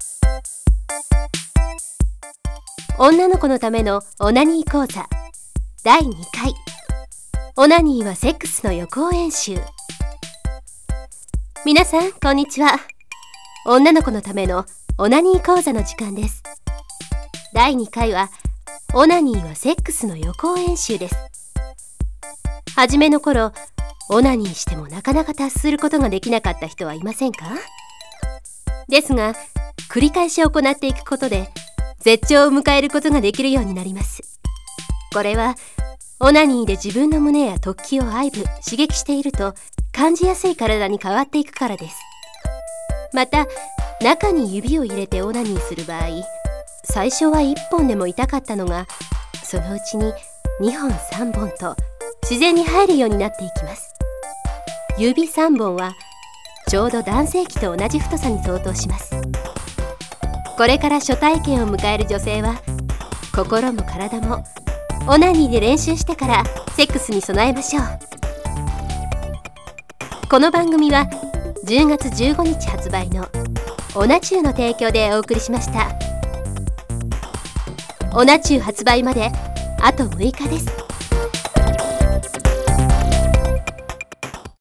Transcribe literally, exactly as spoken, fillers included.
女の子のためのオナニー講座だいにかい。オナニーはセックスの予行演習。皆さんこんにちは。女の子のためのオナニー講座の時間です。だいにかいはオナニーはセックスの予行演習です。はじめの頃、オナニーしてもなかなか達することができなかった人はいませんか？ですが、繰り返し行っていくことで絶頂を迎えることができるようになります。これはオナニーで自分の胸や突起を愛撫、刺激していると感じやすい体に変わっていくからです。また、中に指を入れてオナニーする場合、最初はいっぽんでも痛かったのが、そのうちににほんさんぼんと自然に入るようになっていきます。指さんぼんはちょうど男性器と同じ太さに相当します。これから初体験を迎える女性は、心も体もオナニーで練習してからセックスに備えましょう。この番組はじゅうがつじゅうごにち発売のオナチューの提供でお送りしました。オナチュー発売まであとむいかです。